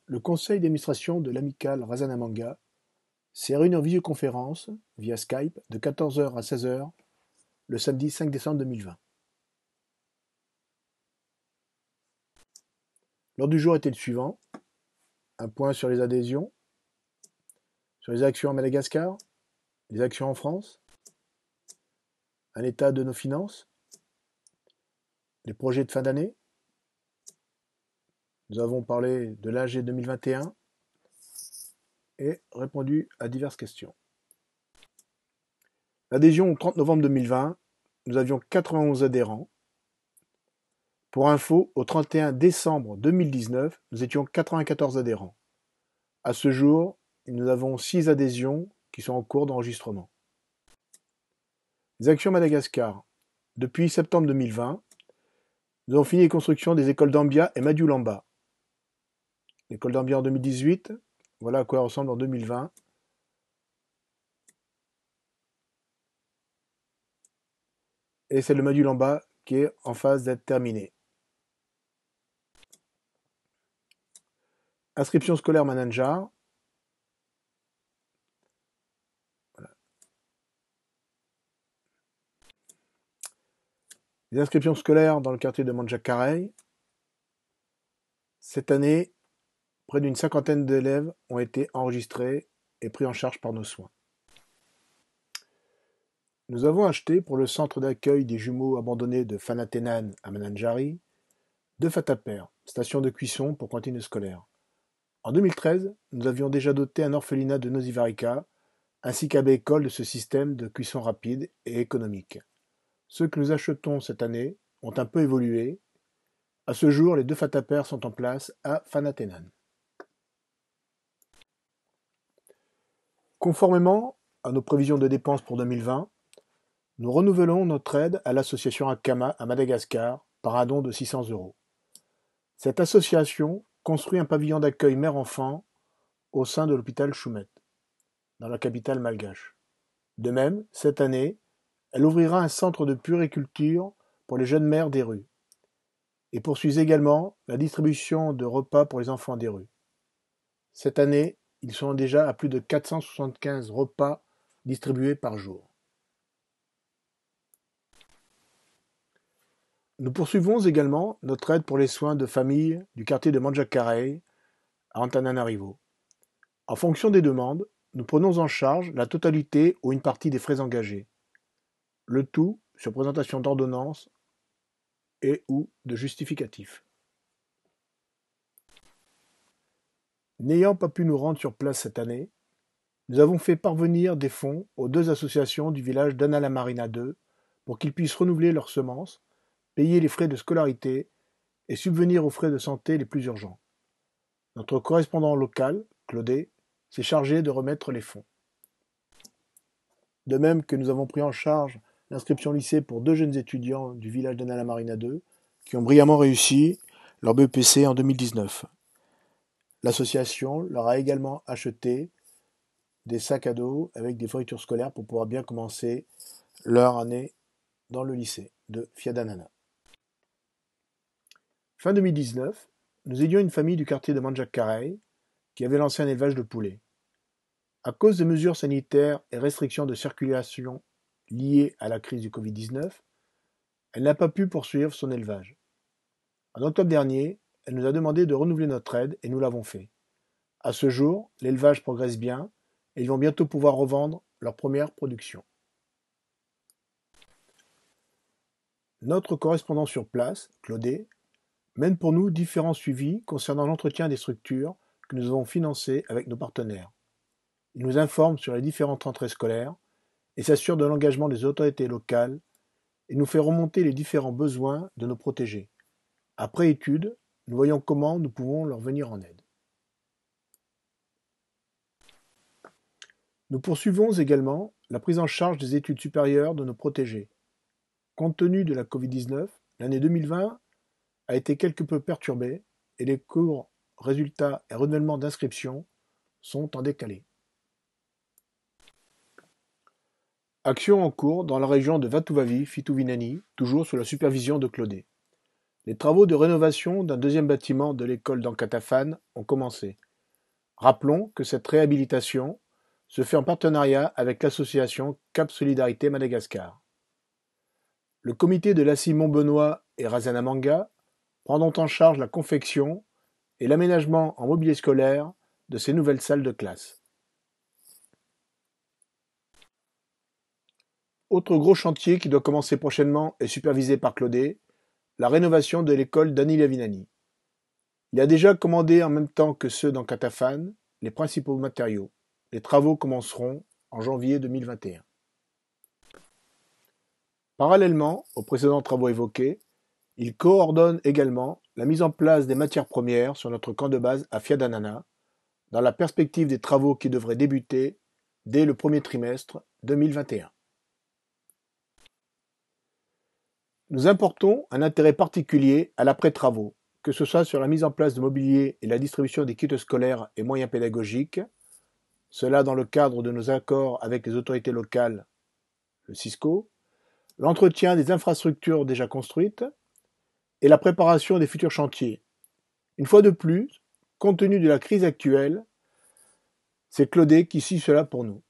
Le conseil d'administration de l'Amicale Razanamanga s'est réuni en visioconférence, via Skype, de 14h à 16h, le samedi 5 décembre 2020. L'ordre du jour était le suivant: un point sur les adhésions, sur les actions à Madagascar, les actions en France, un état de nos finances, les projets de fin d'année. Nous avons parlé de l'AG 2021 et répondu à diverses questions. L'adhésion au 30 novembre 2020, nous avions 91 adhérents. Pour info, au 31 décembre 2019, nous étions 94 adhérents. À ce jour, nous avons 6 adhésions qui sont en cours d'enregistrement. Les actions Madagascar. Depuis septembre 2020, nous avons fini les constructions des écoles d'Ambia et Madiulamba. L'école d'Ambia en 2018, voilà à quoi elle ressemble en 2020. Et c'est le Madiulamba qui est en phase d'être terminé. Inscription scolaire Mananjar. Voilà. Les inscriptions scolaires dans le quartier de Manjacarey. Cette année, près d'une cinquantaine d'élèves ont été enregistrés et pris en charge par nos soins. Nous avons acheté pour le centre d'accueil des jumeaux abandonnés de Fanatenan à Mananjari 2 fatapers, station de cuisson pour cantine scolaire. En 2013, nous avions déjà doté un orphelinat de Nosivarika ainsi qu'à école de ce système de cuisson rapide et économique. Ceux que nous achetons cette année ont un peu évolué. À ce jour, les 2 fatapers sont en place à Fanatenan. Conformément à nos prévisions de dépenses pour 2020, nous renouvelons notre aide à l'association Akama à Madagascar par un don de 600 €. Cette association construit un pavillon d'accueil mère-enfant au sein de l'hôpital Choumet, dans la capitale malgache. De même, cette année, elle ouvrira un centre de puériculture pour les jeunes mères des rues et poursuit également la distribution de repas pour les enfants des rues. Cette année, ils sont déjà à plus de 475 repas distribués par jour. Nous poursuivons également notre aide pour les soins de famille du quartier de Manjacarey à Antananarivo. En fonction des demandes, nous prenons en charge la totalité ou une partie des frais engagés, le tout sur présentation d'ordonnances et ou de justificatifs. N'ayant pas pu nous rendre sur place cette année, nous avons fait parvenir des fonds aux 2 associations du village d'Analamarina 2 pour qu'ils puissent renouveler leurs semences, payer les frais de scolarité et subvenir aux frais de santé les plus urgents. Notre correspondant local, Claudet, s'est chargé de remettre les fonds. De même que nous avons pris en charge l'inscription au lycée pour 2 jeunes étudiants du village d'Analamarina 2 qui ont brillamment réussi leur BEPC en 2019. L'association leur a également acheté des sacs à dos avec des fournitures scolaires pour pouvoir bien commencer leur année dans le lycée de Fiadanana. Fin 2019, nous aidions une famille du quartier de Manjacarey qui avait lancé un élevage de poulets. À cause des mesures sanitaires et restrictions de circulation liées à la crise du Covid-19, elle n'a pas pu poursuivre son élevage. En octobre dernier, elle nous a demandé de renouveler notre aide et nous l'avons fait. À ce jour, l'élevage progresse bien et ils vont bientôt pouvoir revendre leur première production. Notre correspondant sur place, Claudet, mène pour nous différents suivis concernant l'entretien des structures que nous avons financées avec nos partenaires. Il nous informe sur les différentes rentrées scolaires et s'assure de l'engagement des autorités locales et nous fait remonter les différents besoins de nos protégés. Après étude, nous voyons comment nous pouvons leur venir en aide. Nous poursuivons également la prise en charge des études supérieures de nos protégés. Compte tenu de la Covid-19, l'année 2020 a été quelque peu perturbée et les cours, résultats et renouvellement d'inscription sont en décalé. Action en cours dans la région de Vatuvavy, Fituvinani, toujours sous la supervision de Claudet. Les travaux de rénovation d'un deuxième bâtiment de l'école d'Ankatafan ont commencé. Rappelons que cette réhabilitation se fait en partenariat avec l'association Cap Solidarité Madagascar. Le comité de l'ACI Montbenoît et Razanamanga prendront en charge la confection et l'aménagement en mobilier scolaire de ces nouvelles salles de classe. Autre gros chantier qui doit commencer prochainement et supervisé par Claudet, la rénovation de l'école d'Annie Lavinani. Il a déjà commandé en même temps que ceux d'Ankatafan les principaux matériaux. Les travaux commenceront en janvier 2021. Parallèlement aux précédents travaux évoqués, il coordonne également la mise en place des matières premières sur notre camp de base à Fiadanana, dans la perspective des travaux qui devraient débuter dès le premier trimestre 2021. Nous importons un intérêt particulier à l'après-travaux, que ce soit sur la mise en place de mobilier et la distribution des kits scolaires et moyens pédagogiques, cela dans le cadre de nos accords avec les autorités locales, le CISCO, l'entretien des infrastructures déjà construites et la préparation des futurs chantiers. Une fois de plus, compte tenu de la crise actuelle, c'est Claudet qui suit cela pour nous.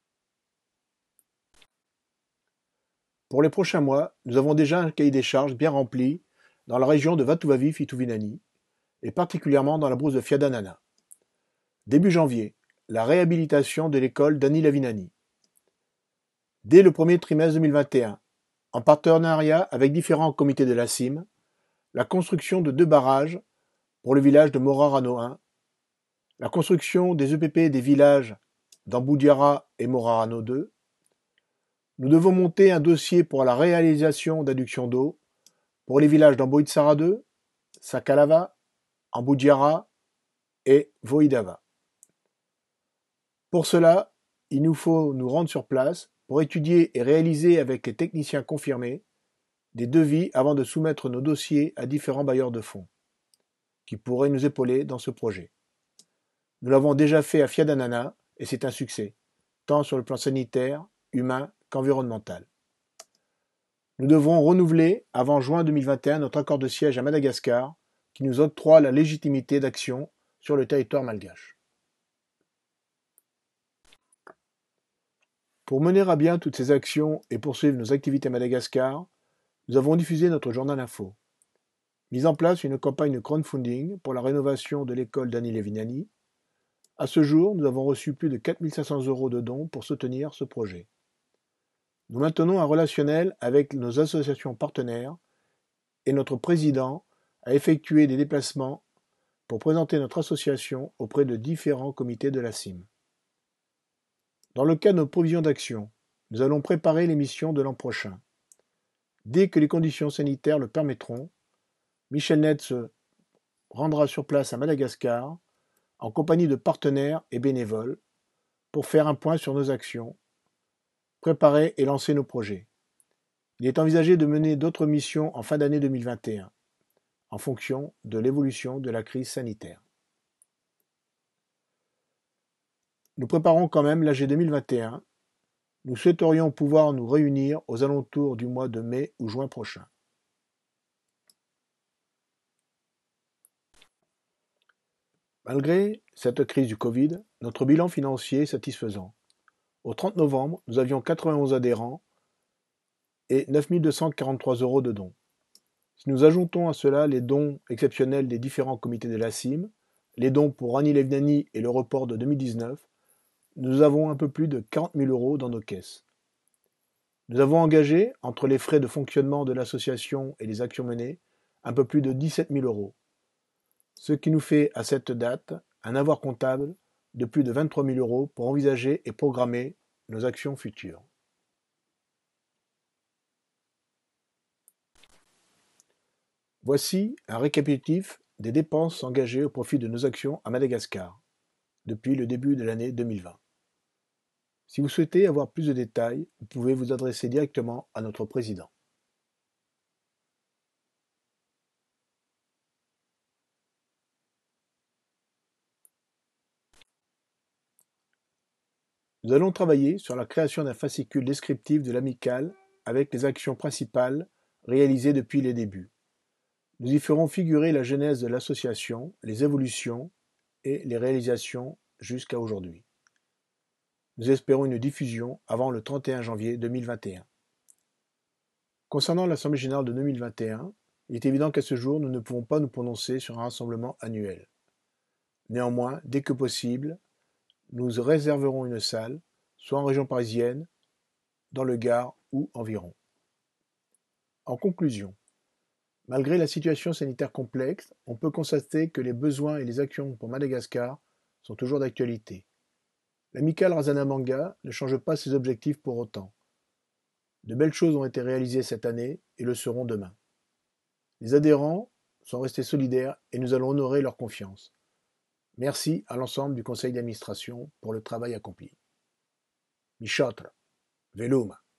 Pour les prochains mois, nous avons déjà un cahier des charges bien rempli dans la région de Vatuvavy-Fitovinany et particulièrement dans la brousse de Fiadanana. Début janvier, la réhabilitation de l'école d'Annie Lavinani. Dès le premier trimestre 2021, en partenariat avec différents comités de la CIM, la construction de 2 barrages pour le village de Morarano 1, la construction des EPP des villages d'Amboudiara et Morarano 2. Nous devons monter un dossier pour la réalisation d'adduction d'eau pour les villages d'Amboitsara 2, Sakalava, Amboudiara et Voidava. Pour cela, il nous faut nous rendre sur place pour étudier et réaliser avec les techniciens confirmés des devis avant de soumettre nos dossiers à différents bailleurs de fonds qui pourraient nous épauler dans ce projet. Nous l'avons déjà fait à Fiadanana et c'est un succès, tant sur le plan sanitaire, humain qu'environnemental. Nous devrons renouveler avant juin 2021 notre accord de siège à Madagascar qui nous octroie la légitimité d'action sur le territoire malgache. Pour mener à bien toutes ces actions et poursuivre nos activités à Madagascar, nous avons diffusé notre journal info. Mis en place une campagne de crowdfunding pour la rénovation de l'école d'Annie Lavinani. À ce jour, nous avons reçu plus de 4 500 € de dons pour soutenir ce projet. Nous maintenons un relationnel avec nos associations partenaires et notre président a effectué des déplacements pour présenter notre association auprès de différents comités de la CIM. Dans le cas de nos provisions d'action, nous allons préparer l'émission de l'an prochain. Dès que les conditions sanitaires le permettront, Michel Net se rendra sur place à Madagascar en compagnie de partenaires et bénévoles pour faire un point sur nos actions, préparer et lancer nos projets. Il est envisagé de mener d'autres missions en fin d'année 2021, en fonction de l'évolution de la crise sanitaire. Nous préparons quand même l'AG 2021. Nous souhaiterions pouvoir nous réunir aux alentours du mois de mai ou juin prochain. Malgré cette crise du Covid, notre bilan financier est satisfaisant. Au 30 novembre, nous avions 91 adhérents et 9 243 € de dons. Si nous ajoutons à cela les dons exceptionnels des différents comités de la CIM, les dons pour Annie Lavinani et le report de 2019, nous avons un peu plus de 40 000 € dans nos caisses. Nous avons engagé, entre les frais de fonctionnement de l'association et les actions menées, un peu plus de 17 000 €, ce qui nous fait à cette date un avoir comptable de plus de 23 000 € pour envisager et programmer nos actions futures. Voici un récapitulatif des dépenses engagées au profit de nos actions à Madagascar depuis le début de l'année 2020. Si vous souhaitez avoir plus de détails, vous pouvez vous adresser directement à notre président. Nous allons travailler sur la création d'un fascicule descriptif de l'amicale avec les actions principales réalisées depuis les débuts. Nous y ferons figurer la genèse de l'association, les évolutions et les réalisations jusqu'à aujourd'hui. Nous espérons une diffusion avant le 31 janvier 2021. Concernant l'Assemblée générale de 2021, il est évident qu'à ce jour, nous ne pouvons pas nous prononcer sur un rassemblement annuel. Néanmoins, dès que possible, nous réserverons une salle, soit en région parisienne, dans le Gard ou environ. En conclusion, malgré la situation sanitaire complexe, on peut constater que les besoins et les actions pour Madagascar sont toujours d'actualité. L'amicale Razana Manga ne change pas ses objectifs pour autant. De belles choses ont été réalisées cette année et le seront demain. Les adhérents sont restés solidaires et nous allons honorer leur confiance. Merci à l'ensemble du conseil d'administration pour le travail accompli. Michotre, Veluma.